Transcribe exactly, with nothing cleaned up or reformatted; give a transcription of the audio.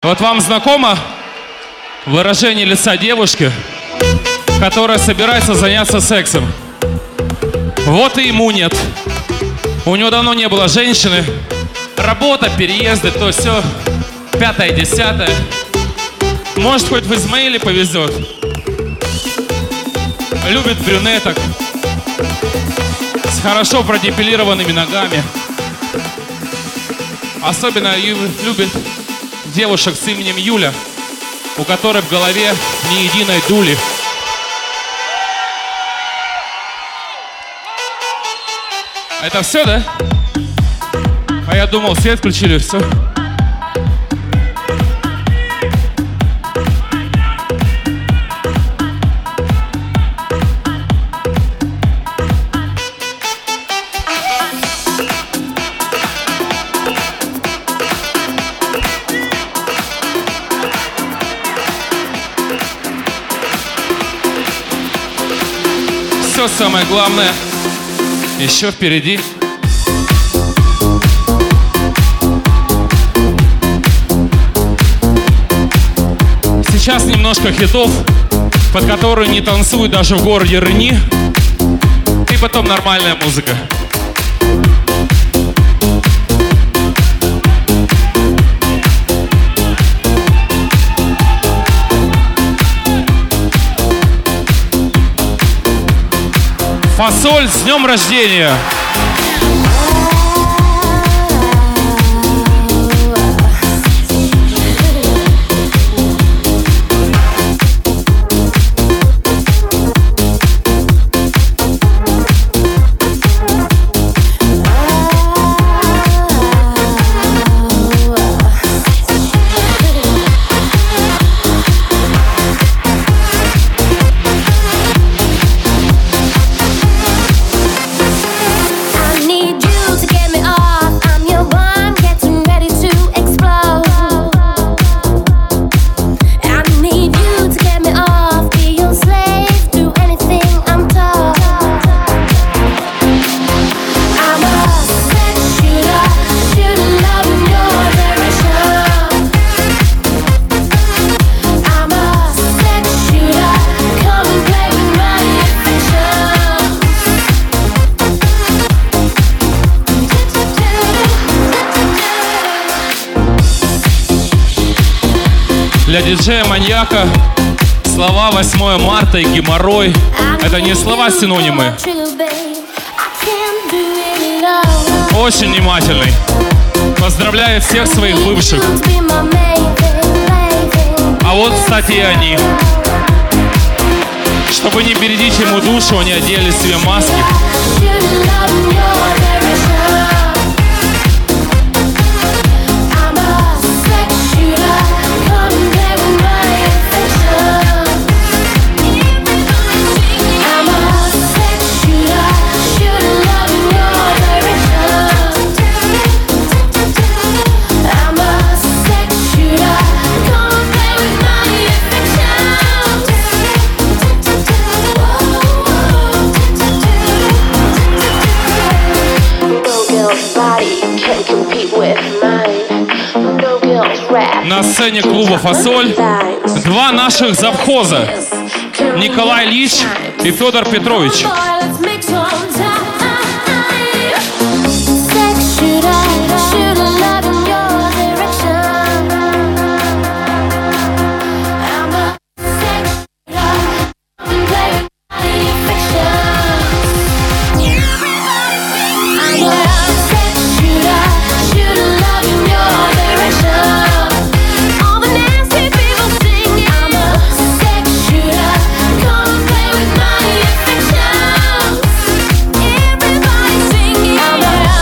Вот вам знакомо выражение лица девушки, которая собирается заняться сексом? Вот и ему нет. У него давно не было женщины. Работа, переезды, то все, пятое, десятое. Может, хоть в Измаиле повезет. Любит брюнеток с хорошо продепилированными ногами. Особенно любит девушек с именем Юля, у которой в голове ни единой дули. Это все, да? А я думал, свет включили, все. Все самое главное еще впереди. Сейчас немножко хитов, под которые не танцуют даже в городе Рени. И потом нормальная музыка. Фасоль, с днем рождения! Для диджея-маньяка слова восьмое марта и геморрой — это не слова-синонимы. Очень внимательный. Поздравляю всех своих бывших. А вот, кстати, и они. Чтобы не бередить ему душу, они одели себе маски. На сцене клуба «Фасоль» два наших завхоза — Николай Ильич и Федор Петрович.